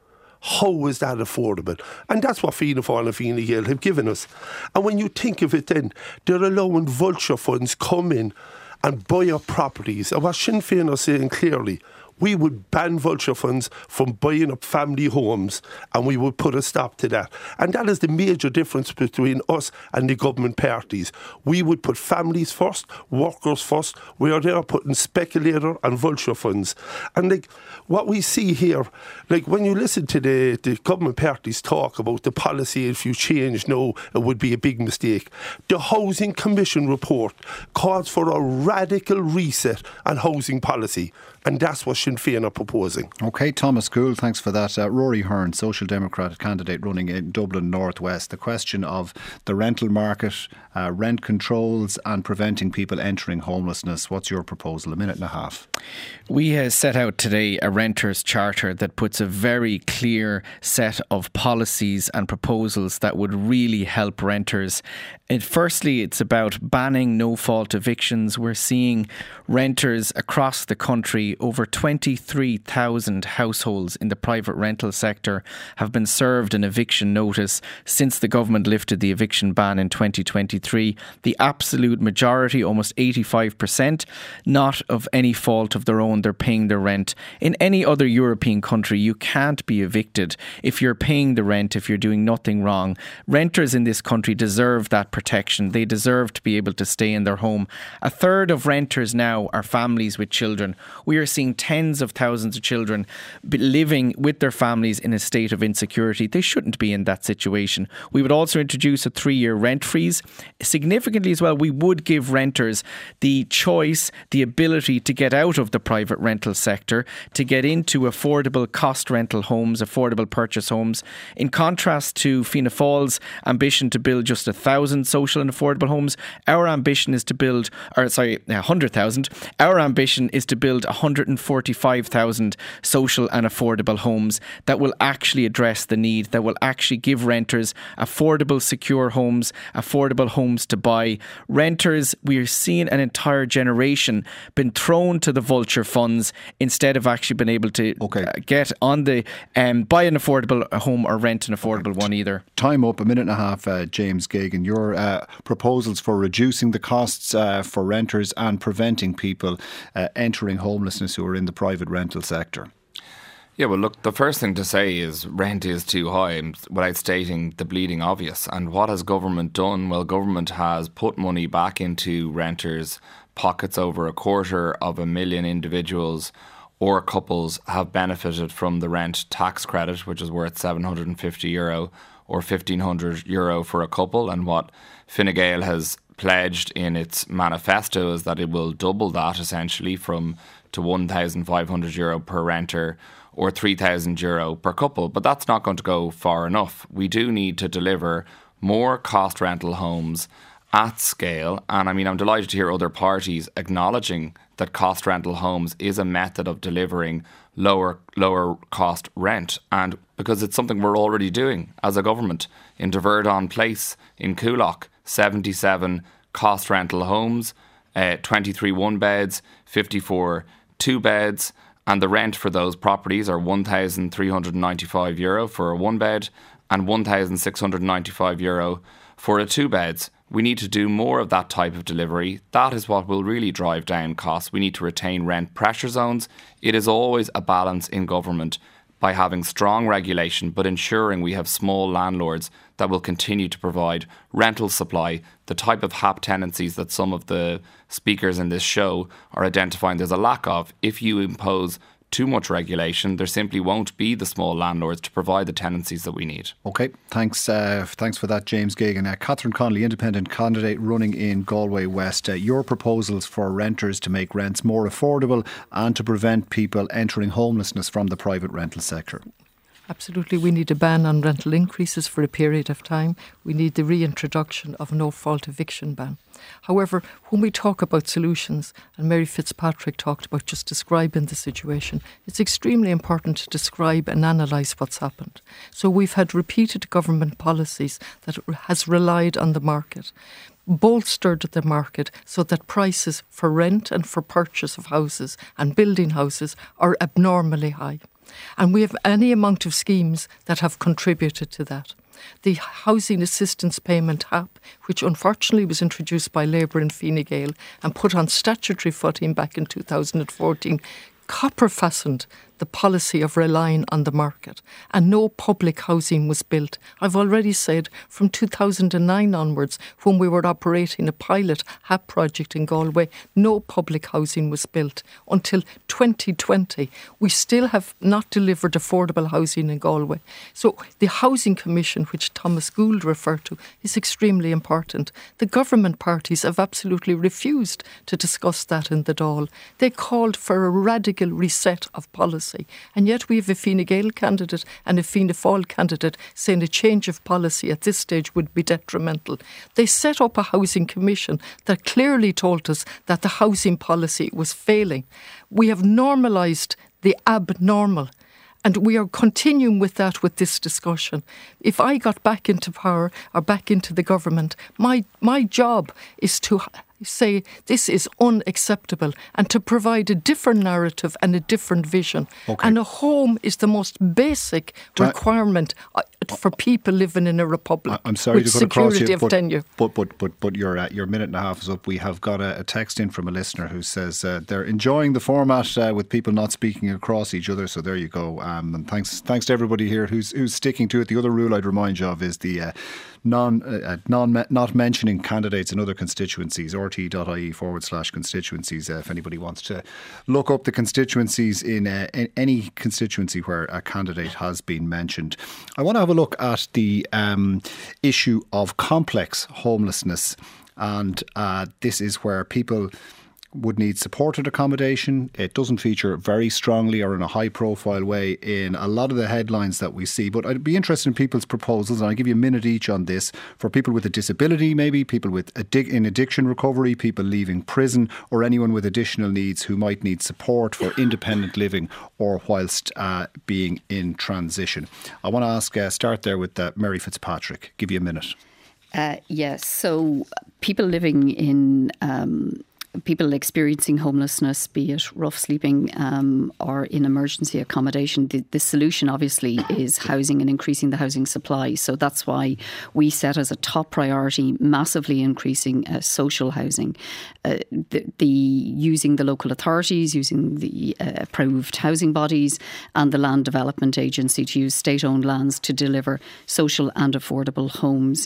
How is that affordable? And that's what Fianna Fáil and Fine Gael have given us. And when you think of it then, they're allowing vulture funds come in and buy up properties. And what Sinn Féin are saying clearly, we would ban vulture funds from buying up family homes, and we would put a stop to that. And that is the major difference between us and the government parties. We would put families first, workers first. We are there putting speculator and vulture funds. And like what we see here, like when you listen to the government parties talk about the policy, if you change no, it would be a big mistake. The Housing Commission report calls for a radical reset on housing policy. And that's what Sinn Féin are proposing. OK, Thomas Gould, thanks for that. Rory Hearn, Social Democrat candidate running in Dublin North West. The question of the rental market, rent controls and preventing people entering homelessness. What's your proposal? A minute and a half. We set out today a renters' charter that puts a very clear set of policies and proposals that would really help renters. And firstly, it's about banning no-fault evictions. We're seeing renters across the country, over 23,000 households in the private rental sector have been served an eviction notice since the government lifted the eviction ban in 2023. The absolute majority, almost 85%, not of any fault of their own, they're paying their rent. In any other European country, you can't be evicted if you're paying the rent, if you're doing nothing wrong. Renters in this country deserve that protection. They deserve to be able to stay in their home. A third of renters now are families with children. We are seeing tens of thousands of children living with their families in a state of insecurity. They shouldn't be in that situation. We would also introduce a 3-year rent freeze. Significantly as well, we would give renters the choice, the ability to get out of the private rental sector, to get into affordable cost rental homes, affordable purchase homes. In contrast to Fianna Fáil's ambition to build just 1,000 social and affordable homes, our ambition is to build, 100,000. Our ambition is to build 145,000 social and affordable homes that will actually address the need, that will actually give renters affordable, secure homes, affordable homes to buy. Renters, we are seeing an entire generation been thrown to the vulture funds instead of actually being able to get on the buy an affordable home or rent an affordable one either. Time up, a minute and a half, James Geoghegan. Your proposals for reducing the costs for renters and preventing people entering homelessness who are in the private rental sector. Yeah, well, look, the first thing to say is rent is too high without stating the bleeding obvious. And what has government done? Well, government has put money back into renters' pockets. Over 250,000 individuals or couples have benefited from the rent tax credit, which is worth €750 or €1,500 for a couple. And what Fine Gael has pledged in its manifesto is that it will double that essentially to €1,500 per renter or €3,000 per couple. But that's not going to go far enough. We do need to deliver more cost rental homes at scale. And I mean, I'm delighted to hear other parties acknowledging that cost rental homes is a method of delivering lower cost rent. And because it's something we're already doing as a government. In Deverdon Place in Coolock, 77 cost rental homes, 23 one beds, 54 two beds, and the rent for those properties are €1,395 for a one bed and €1,695 for a two beds. We need to do more of that type of delivery. That is what will really drive down costs. We need to retain rent pressure zones. It is always a balance in government by having strong regulation, but ensuring we have small landlords that will continue to provide rental supply, the type of HAP tenancies that some of the speakers in this show are identifying there's a lack of. If you impose too much regulation, there simply won't be the small landlords to provide the tenancies that we need. OK, thanks for that, James Geoghegan. Catherine Connolly, independent candidate running in Galway West. Your proposals for renters to make rents more affordable and to prevent people entering homelessness from the private rental sector. Absolutely, we need a ban on rental increases for a period of time. We need the reintroduction of a no-fault eviction ban. However, when we talk about solutions, and Mary Fitzpatrick talked about just describing the situation, it's extremely important to describe and analyse what's happened. So we've had repeated government policies that has relied on the market, bolstered the market so that prices for rent and for purchase of houses and building houses are abnormally high. And we have any amount of schemes that have contributed to that. The Housing Assistance Payment HAP, which unfortunately was introduced by Labour and Fine Gael and put on statutory footing back in 2014, copper-fastened the policy of relying on the market, and no public housing was built. I've already said from 2009 onwards, when we were operating a pilot HAP project in Galway, no public housing was built until 2020. We still have not delivered affordable housing in Galway. So the Housing Commission, which Thomas Gould referred to, is extremely important. The government parties have absolutely refused to discuss that in the Dáil. They called for a radical reset of policy. And yet we have a Fine Gael candidate and a Fianna Fáil candidate saying a change of policy at this stage would be detrimental. They set up a housing commission that clearly told us that the housing policy was failing. We have normalised the abnormal. And we are continuing with that with this discussion. If I got back into power or back into the government, my job is to say this is unacceptable and to provide a different narrative and a different vision. Okay. And a home is the most basic requirement for people living in a republic. I'm sorry to cut across you, but your minute and a half is up. We have got a text in from a listener who says they're enjoying the format with people not speaking across each other. So there you go. And thanks to everybody here who's sticking to it. The other rule I'd remind you of is the not mentioning candidates in other constituencies. RT.ie/constituencies if anybody wants to look up the constituencies in any constituency where a candidate has been mentioned. I want to have a look at the issue of complex homelessness, and this is where people would need supported accommodation. It doesn't feature very strongly or in a high profile way in a lot of the headlines that we see, but I'd be interested in people's proposals, and I'll give you a minute each on this. For people with a disability, maybe people with in addiction recovery, people leaving prison, or anyone with additional needs who might need support for independent living or whilst being in transition. I want to start there with Mary Fitzpatrick. Give you a minute. Yes, so people living in people experiencing homelessness, be it rough sleeping or in emergency accommodation, the solution obviously is housing and increasing the housing supply. So that's why we set as a top priority massively increasing social housing. Using the local authorities, using the approved housing bodies and the Land Development Agency to use state-owned lands to deliver social and affordable homes.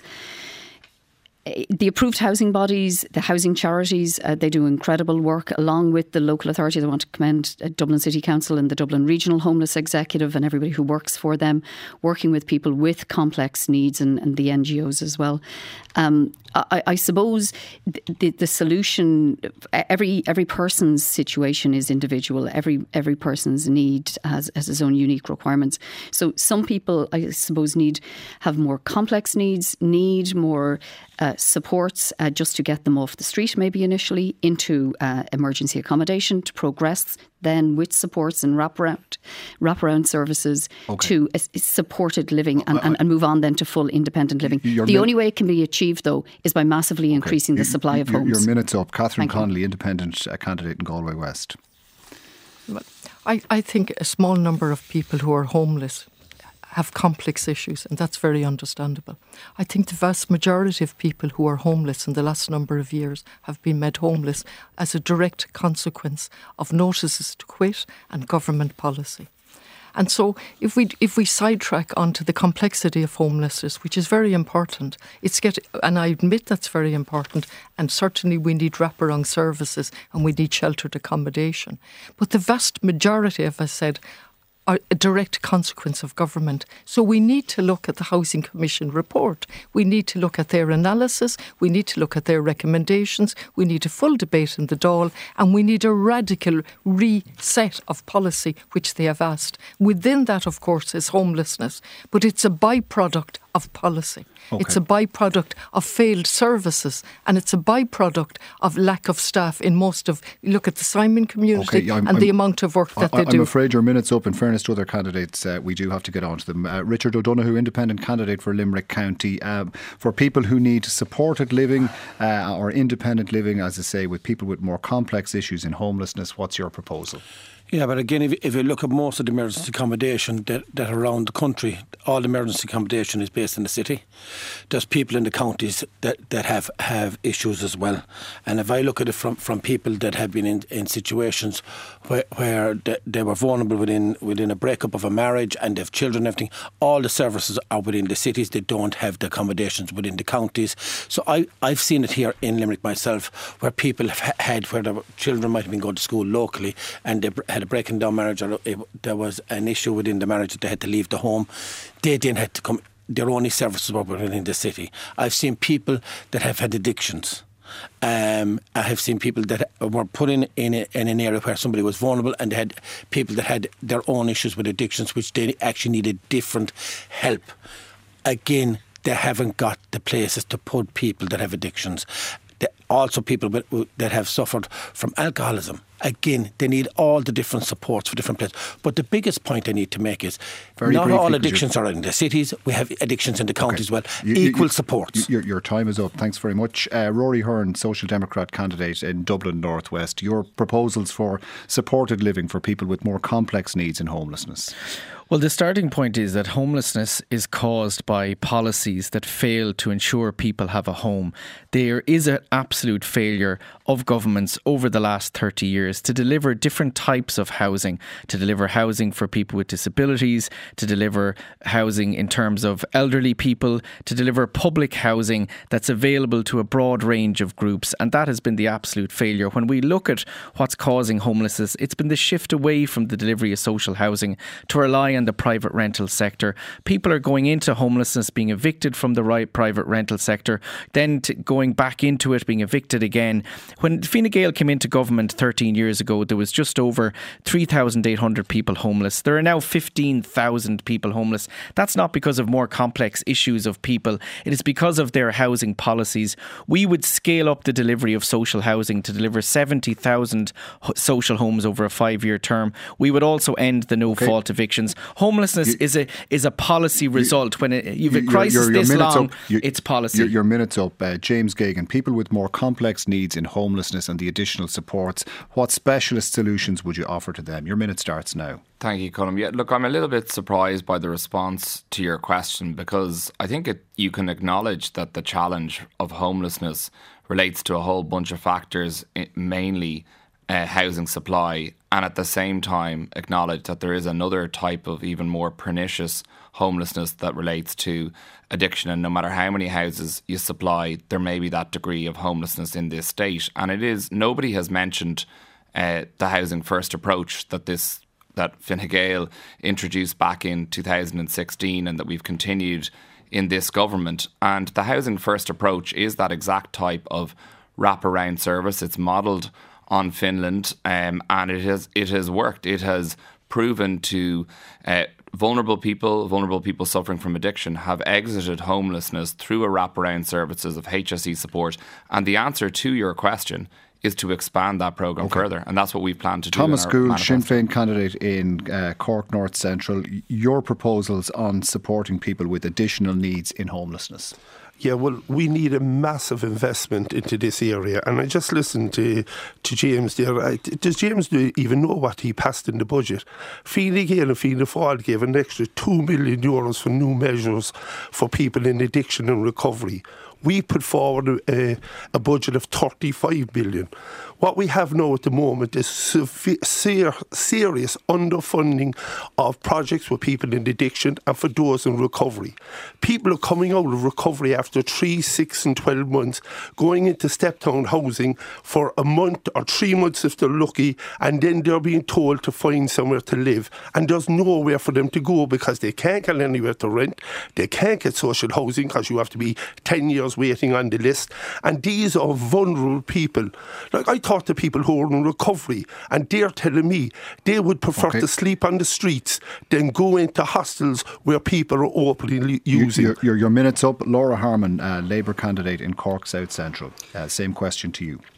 The approved housing bodies, the housing charities, they do incredible work along with the local authorities. I want to commend Dublin City Council and the Dublin Regional Homeless Executive and everybody who works for them, working with people with complex needs and the NGOs as well. I suppose the solution, every person's situation is individual. Every person's need has its own unique requirements. So some people, I suppose, have more complex needs, need more supports just to get them off the street, maybe initially, into emergency accommodation, to progress then with supports and wraparound services to supported living and move on then to full independent living. The only way it can be achieved, though, is by massively increasing the supply of homes. Your minute's up. Catherine Connolly, independent candidate in Galway West. I think a small number of people who are homeless have complex issues, and that's very understandable. I think the vast majority of people who are homeless in the last number of years have been made homeless as a direct consequence of notices to quit and government policy. And so if we sidetrack onto the complexity of homelessness, which is very important, and I admit that's very important, and certainly we need wraparound services and we need sheltered accommodation. But the vast majority, as I said, are a direct consequence of government. So we need to look at the Housing Commission report. We need to look at their analysis. We need to look at their recommendations. We need a full debate in the Dáil, and we need a radical reset of policy, which they have asked. Within that, of course, is homelessness, but it's a byproduct of policy. Okay. It's a byproduct of failed services, and it's a byproduct of lack of staff in most of, look at the Simon community and the amount of work that they do. I'm afraid your minute's up. In fairness to other candidates, we do have to get on to them. Richard O'Donoghue, independent candidate for Limerick County. For people who need supported living or independent living, as I say, with people with more complex issues in homelessness, what's your proposal? Yeah, but again, if you look at most of the emergency accommodation that are around the country, all the emergency accommodation is based in the city. There's people in the counties that have issues as well. And if I look at it from people that have been in situations where they were vulnerable within a breakup of a marriage and they have children and everything, all the services are within the cities. They don't have the accommodations within the counties. So I've seen it here in Limerick myself, where people have had, where their children might have been going to school locally and they had a breaking down marriage, or there was an issue within the marriage that they had to leave the home. They didn't have to come. Their only services were within the city. I've seen people that have had addictions. I have seen people that were put in an area where somebody was vulnerable, and they had people that had their own issues with addictions, which they actually needed different help. Again, they haven't got the places to put people that have addictions. Also people that have suffered from alcoholism. Again, they need all the different supports for different places. But the biggest point I need to make is not all addictions are in the cities. We have addictions in the counties as well. Equal supports. Your time is up. Thanks very much. Rory Hearn, Social Democrat candidate in Dublin North West. Your proposals for supported living for people with more complex needs and homelessness. Well, the starting point is that homelessness is caused by policies that fail to ensure people have a home. There is an absolute failure of governments over the last 30 years to deliver different types of housing, to deliver housing for people with disabilities, to deliver housing in terms of elderly people, to deliver public housing that's available to a broad range of groups. And that has been the absolute failure. When we look at what's causing homelessness, it's been the shift away from the delivery of social housing to rely on the private rental sector. People are going into homelessness, being evicted from the private rental sector, then going back into it, being evicted again. When Fine Gael came into government 13 years ago, there was just over 3,800 people homeless. There are now 15,000 people homeless. That's not because of more complex issues of people. It is because of their housing policies. We would scale up the delivery of social housing to deliver 70,000 social homes over a 5-year term. We would also end the no-fault evictions. Homelessness is a policy result. When you've a crisis this long, it's policy. Your minute's up. James Geoghegan, people with more complex needs in homelessness and the additional supports, what specialist solutions would you offer to them? Your minute starts now. Thank you, Colm. Yeah, look, I'm a little bit surprised by the response to your question, because I think you can acknowledge that the challenge of homelessness relates to a whole bunch of factors, mainly housing supply, and at the same time acknowledge that there is another type of even more pernicious homelessness that relates to addiction. And no matter how many houses you supply, there may be that degree of homelessness in this state. And nobody has mentioned the Housing First approach that Fine Gael introduced back in 2016 and that we've continued in this government. And the Housing First approach is that exact type of wraparound service. It's modelled on Finland, and it has worked. It has proven to vulnerable people suffering from addiction have exited homelessness through a wraparound services of HSE support. And the answer to your question is to expand that programme further, and that's what we plan to do. Thomas Gould, Sinn Féin candidate in Cork North Central, your proposals on supporting people with additional needs in homelessness. Yeah, well, we need a massive investment into this area. And I just listened to James there. Does James even know what he passed in the budget? Fine Gael and Fianna Fáil gave an extra €2 million for new measures for people in addiction and recovery. We put forward a budget of 35 billion. What we have now at the moment is serious underfunding of projects for people in addiction and for those in recovery. People are coming out of recovery after 3, 6 and 12 months, going into step-down housing for a month or 3 months if they're lucky, and then they're being told to find somewhere to live. And there's nowhere for them to go because they can't get anywhere to rent. They can't get social housing because you have to be 10 years waiting on the list. And these are vulnerable people. Like, I talk to people who are in recovery, and they're telling me they would prefer to sleep on the streets than go into hostels where people are openly using. Your minute's up. Laura Harmon, Labour candidate in Cork South Central. Same question to you.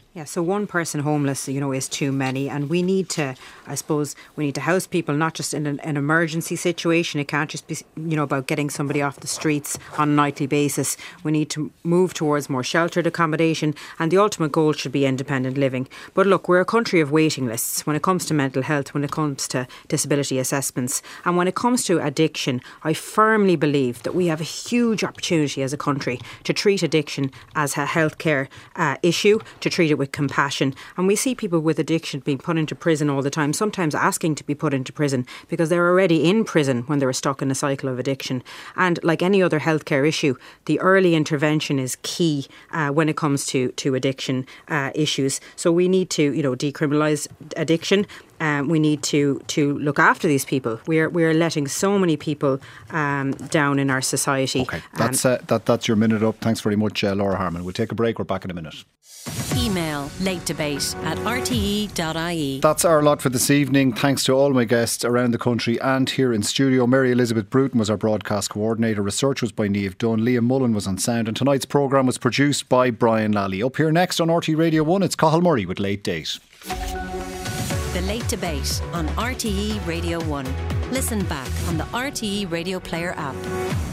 Yeah, so one person homeless, is too many, and we need to house people not just in an emergency situation. It can't just be, about getting somebody off the streets on a nightly basis. We need to move towards more sheltered accommodation, and the ultimate goal should be independent living. But look, we're a country of waiting lists when it comes to mental health, when it comes to disability assessments, and when it comes to addiction. I firmly believe that we have a huge opportunity as a country to treat addiction as a healthcare issue, to treat it with compassion. And we see people with addiction being put into prison all the time, sometimes asking to be put into prison because they're already in prison when they're stuck in a cycle of addiction. And like any other healthcare issue, the early intervention is key when it comes to addiction issues. So we need to, decriminalise addiction. We need to look after these people. We're letting so many people down in our society. Okay, that's your minute up. Thanks very much, Laura Harmon. We'll take a break. We're back in a minute. Email latedebate@rte.ie. That's our lot for this evening. Thanks to all my guests around the country and here in studio. Mary Elizabeth Bruton was our broadcast coordinator. Research was by Niamh Dunn. Liam Mullen was on sound. And tonight's programme was produced by Brian Lally. Up here next on RTE Radio 1, it's Cathal Murray with Late Date. The Late Debate on RTE Radio 1. Listen back on the RTE Radio Player app.